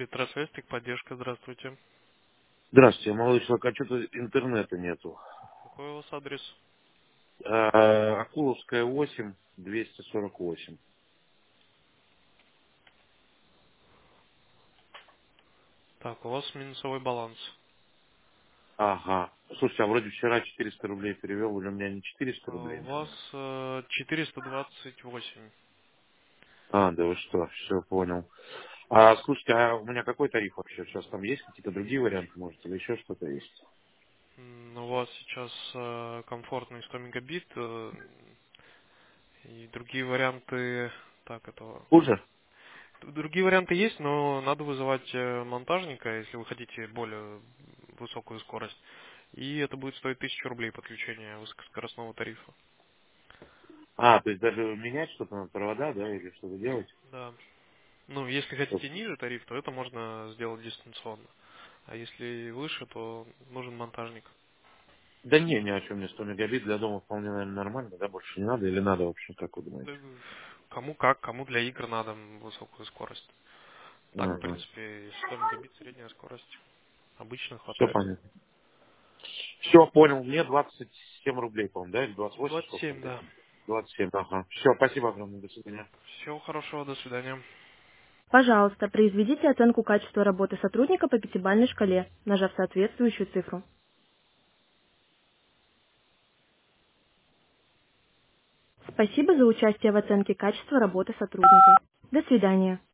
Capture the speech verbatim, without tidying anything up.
Петросвязь, техподдержка, здравствуйте. Здравствуйте, молодой человек, а что-то интернета нету. Какой у вас адрес? А, Акуловская восемь, двести сорок восемь. Так, у вас минусовой баланс. Ага. Слушайте, а вроде вчера четыреста рублей перевел, или у меня не Э, четыреста рублей, У вас наверное. э, четыреста двадцать восемь. А, да вы что, все понял. А, слушайте, а у меня какой тариф вообще? Сейчас там есть какие-то другие варианты, может, или еще что-то есть? М, У вас сейчас э, комфортный сто мегабит э, и другие варианты. Так, этого. Хуже? Другие варианты есть, но надо вызывать э, монтажника, если вы хотите более высокую скорость. И это будет стоить тысячу рублей подключение высокоскоростного тарифа. А, то есть даже менять что-то на провода, да, или что-то делать? Да. Ну, если хотите ниже тариф, то это можно сделать дистанционно. А если выше, то нужен монтажник. Да не, ни о чем, мне сто мегабит для дома вполне, наверное, нормально, да, больше не надо, или надо вообще, как вы Да, думаете? кому как, кому для игр надо высокую скорость. Так, в Ага. принципе, сто мегабит средняя скорость. Обычно Все хватает. понятно. Все, понял. Мне двадцать семь рублей, по-моему, да? Или двадцать восемь, двадцать сколько там семь, было? да. двадцать семь, ага. Все, спасибо огромное. До свидания. Всего хорошего, до свидания. Пожалуйста, произведите оценку качества работы сотрудника по пятибалльной шкале, нажав соответствующую цифру. Спасибо за участие в оценке качества работы сотрудника. До свидания.